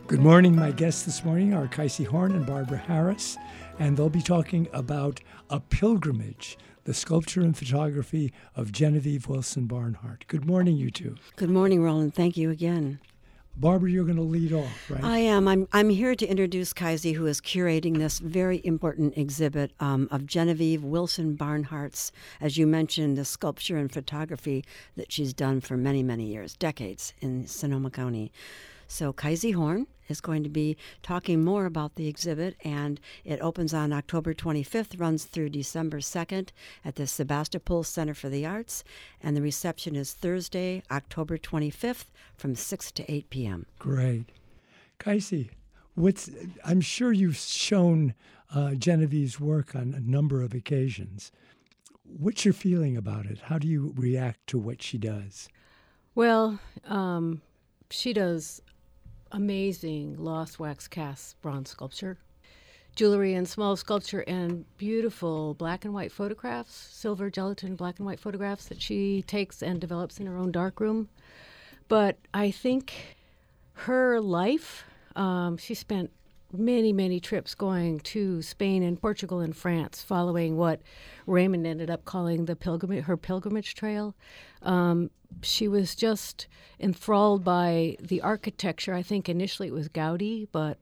Good morning. My guests this morning are Kaisi Horn and Barbara Harris, and they'll be talking about A Pilgrimage, the sculpture and photography of Genevieve Wilson Barnhart. Good morning, you two. Good morning, Roland. Thank you again. Barbara, you're going to lead off, right? I am. I'm here to introduce Kaisi, who is curating this very important exhibit of Genevieve Wilson Barnhart's, as you mentioned, the sculpture and photography that she's done for many, many years, decades in Sonoma County. So Kaisi Horn is going to be talking more about the exhibit, and it opens on October 25th, runs through December 2nd at the Sebastopol Center for the Arts, and the reception is Thursday, October 25th from 6 to 8 p.m. Great. Kaisi, I'm sure you've shown Genevieve's work on a number of occasions. What's your feeling about it? How do you react to what she does? Well, she does amazing lost wax cast bronze sculpture, jewelry and small sculpture, and beautiful black and white photographs, silver gelatin black and white photographs that she takes and develops in her own darkroom. But I think her life, she spent many, many trips going to Spain and Portugal and France, following what Raymond ended up calling her pilgrimage trail. She was just enthralled by the architecture. I think initially it was Gaudi, but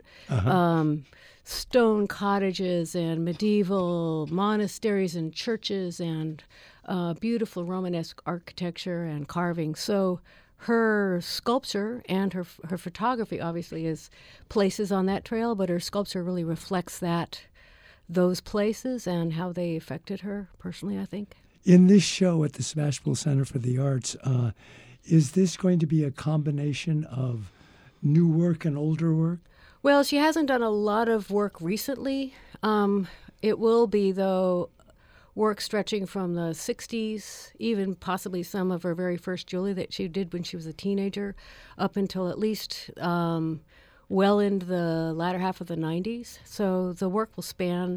stone cottages and medieval monasteries and churches and beautiful Romanesque architecture and carving. So her sculpture and her photography obviously is places on that trail, but her sculpture really reflects those places and how they affected her personally, I think. In this show at the Sebastopol Center for the Arts, is this going to be a combination of new work and older work? Well, she hasn't done a lot of work recently. It will be, though, work stretching from the 60s, even possibly some of her very first jewelry that she did when she was a teenager, up until at least well into the latter half of the 90s. So the work will span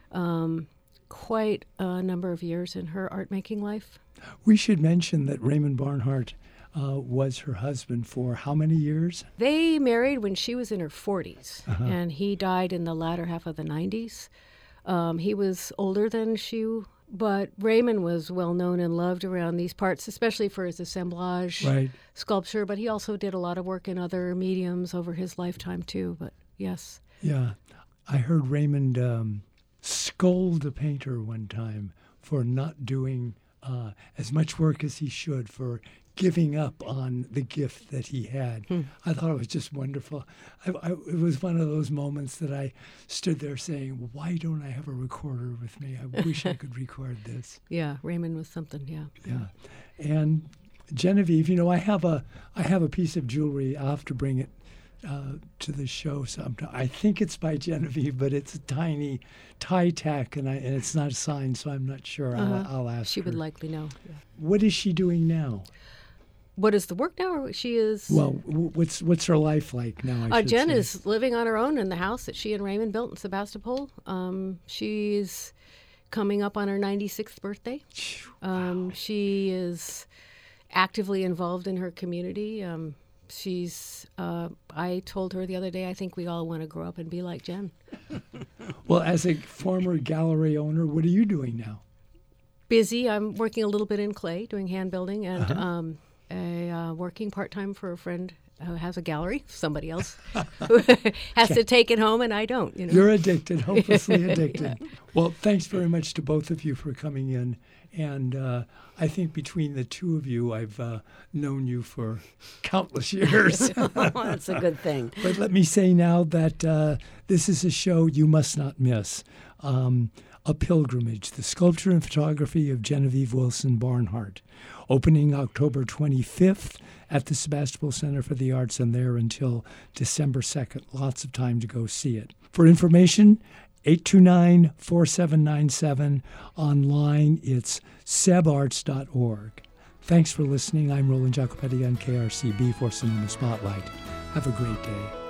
quite a number of years in her art-making life. We should mention that Raymond Barnhart was her husband for how many years? They married when she was in her 40s, and he died in the latter half of the 90s. He was older than she, but Raymond was well known and loved around these parts, especially for his assemblage sculpture, but he also did a lot of work in other mediums over his lifetime too, but yes. Yeah, I heard Raymond scold a painter one time for not doing as much work as he should, for giving up on the gift that he had. I thought it was just wonderful. It was one of those moments that I stood there saying, why don't I have a recorder with me? I wish I could record this. Yeah, Raymond was something, yeah. Yeah. And Genevieve, I have a piece of jewelry. I'll have to bring it to the show sometime. I think it's by Genevieve, but it's a tiny tie tack, and it's not signed, so I'm not sure. I'll ask She her. would likely know. Yeah. What is she doing now? What is the work now? Or she is. Well, what's her life like now? Jen is living on her own in the house that she and Raymond built in Sebastopol. She's coming up on her 96th birthday. Wow. She is actively involved in her community. I told her the other day, I think we all want to grow up and be like Jen. Well, as a former gallery owner, what are you doing now? Busy. I'm working a little bit in clay, doing hand building, and working part-time for a friend who has a gallery, somebody else who has to take it home, and I don't. You're addicted, hopelessly addicted. Yeah. Well, thanks very much to both of you for coming in. And I think between the two of you, I've known you for countless years. That's a good thing. But let me say now that this is a show you must not miss. A Pilgrimage, the sculpture and photography of Genevieve Wilson Barnhart, opening October 25th at the Sebastopol Center for the Arts, and there until December 2nd. Lots of time to go see it. For information, 829-4797. Online, it's sebarts.org. Thanks for listening. I'm Roland Jacopetti on KRCB for Sonoma Spotlight. Have a great day.